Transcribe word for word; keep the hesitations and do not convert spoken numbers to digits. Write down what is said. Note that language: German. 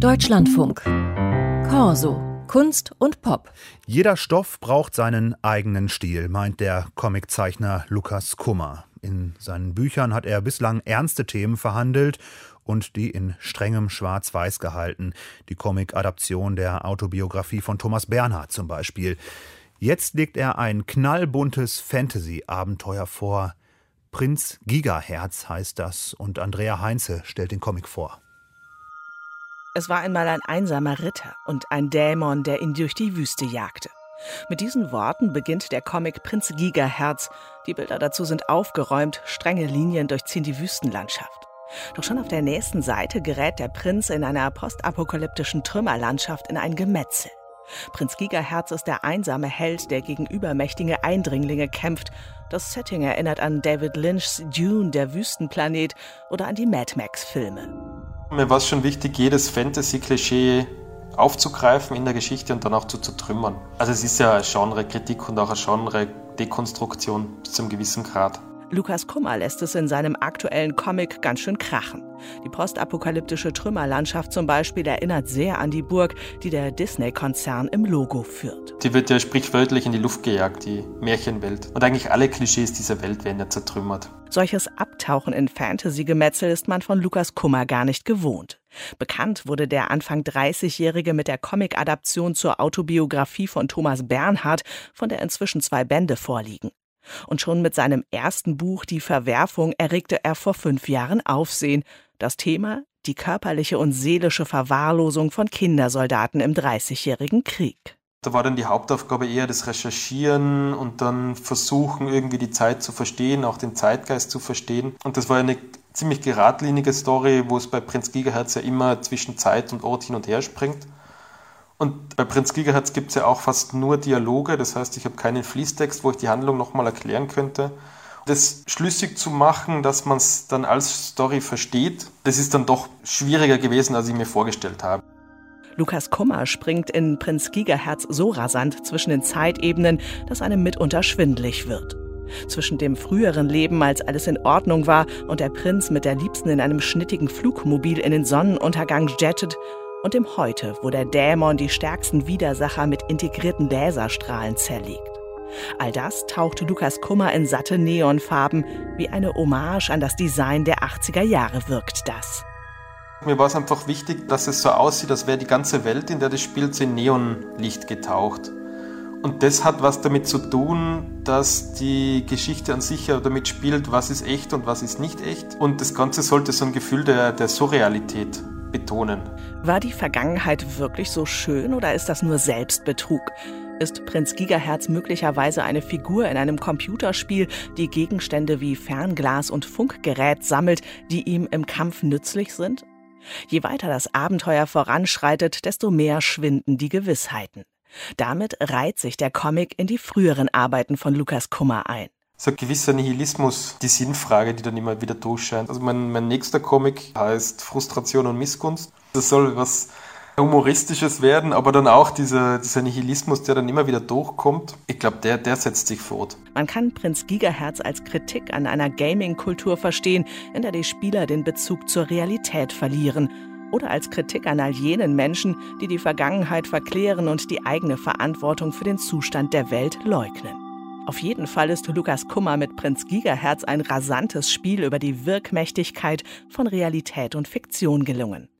Deutschlandfunk. Corso. Kunst und Pop. Jeder Stoff braucht seinen eigenen Stil, meint der Comiczeichner Lukas Kummer. In seinen Büchern hat er bislang ernste Themen verhandelt und die in strengem Schwarz-Weiß gehalten. Die Comic-Adaption der Autobiografie von Thomas Bernhard zum Beispiel. Jetzt legt er ein knallbuntes Fantasy-Abenteuer vor. Prinz Gigaherz heißt das und Andrea Heinze stellt den Comic vor. Es war einmal ein einsamer Ritter und ein Dämon, der ihn durch die Wüste jagte. Mit diesen Worten beginnt der Comic Prinz Gigaherz. Die Bilder dazu sind aufgeräumt, strenge Linien durchziehen die Wüstenlandschaft. Doch schon auf der nächsten Seite gerät der Prinz in einer postapokalyptischen Trümmerlandschaft in ein Gemetzel. Prinz Gigaherz ist der einsame Held, der gegen übermächtige Eindringlinge kämpft. Das Setting erinnert an David Lynchs Dune, der Wüstenplanet, oder an die Mad Max-Filme. Mir war es schon wichtig, jedes Fantasy-Klischee aufzugreifen in der Geschichte und dann auch zu zertrümmern. Also es ist ja eine Genre-Kritik und auch eine Genre-Dekonstruktion bis zu einem gewissen Grad. Lukas Kummer lässt es in seinem aktuellen Comic ganz schön krachen. Die postapokalyptische Trümmerlandschaft zum Beispiel erinnert sehr an die Burg, die der Disney-Konzern im Logo führt. Die wird ja sprichwörtlich in die Luft gejagt, die Märchenwelt. Und eigentlich alle Klischees dieser Welt werden ja zertrümmert. Solches Abtauchen in Fantasy-Gemetzel ist man von Lukas Kummer gar nicht gewohnt. Bekannt wurde der Anfang dreißigjährige mit der Comic-Adaption zur Autobiografie von Thomas Bernhard, von der inzwischen zwei Bände vorliegen. Und schon mit seinem ersten Buch Die Verwerfung erregte er vor fünf Jahren Aufsehen. Das Thema: die körperliche und seelische Verwahrlosung von Kindersoldaten im dreißigjährigen Krieg. Da war dann die Hauptaufgabe eher das Recherchieren und dann versuchen, irgendwie die Zeit zu verstehen, auch den Zeitgeist zu verstehen. Und das war eine ziemlich geradlinige Story, wo es bei Prinz Gigaherz ja immer zwischen Zeit und Ort hin und her springt. Und bei Prinz Gigaherz gibt es ja auch fast nur Dialoge, das heißt, ich habe keinen Fließtext, wo ich die Handlung nochmal erklären könnte. Das schlüssig zu machen, dass man es dann als Story versteht, das ist dann doch schwieriger gewesen, als ich mir vorgestellt habe. Lukas Kummer springt in Prinz Gigaherz so rasant zwischen den Zeitebenen, dass einem mitunter schwindelig wird. Zwischen dem früheren Leben, als alles in Ordnung war und der Prinz mit der Liebsten in einem schnittigen Flugmobil in den Sonnenuntergang jettet, und dem Heute, wo der Dämon die stärksten Widersacher mit integrierten Laserstrahlen zerlegt. All das taucht Lukas Kummer in satte Neonfarben. Wie eine Hommage an das Design der achtziger Jahre wirkt das. Mir war es einfach wichtig, dass es so aussieht, als wäre die ganze Welt, in der das spielt, in Neonlicht getaucht. Und das hat was damit zu tun, dass die Geschichte an sich ja damit spielt, was ist echt und was ist nicht echt. Und das Ganze sollte so ein Gefühl der, der Surrealität betonen. War die Vergangenheit wirklich so schön oder ist das nur Selbstbetrug? Ist Prinz Gigaherz möglicherweise eine Figur in einem Computerspiel, die Gegenstände wie Fernglas und Funkgerät sammelt, die ihm im Kampf nützlich sind? Je weiter das Abenteuer voranschreitet, desto mehr schwinden die Gewissheiten. Damit reiht sich der Comic in die früheren Arbeiten von Lukas Kummer ein. So ein gewisser Nihilismus, die Sinnfrage, die dann immer wieder durchscheint. Also mein, mein nächster Comic heißt Frustration und Missgunst. Das soll was Humoristisches werden, aber dann auch dieser, dieser Nihilismus, der dann immer wieder durchkommt. Ich glaube, der, der setzt sich fort. Man kann Prinz Gigaherz als Kritik an einer Gaming-Kultur verstehen, in der die Spieler den Bezug zur Realität verlieren. Oder als Kritik an all jenen Menschen, die die Vergangenheit verklären und die eigene Verantwortung für den Zustand der Welt leugnen. Auf jeden Fall ist Lukas Kummer mit Prinz Gigaherz ein rasantes Spiel über die Wirkmächtigkeit von Realität und Fiktion gelungen.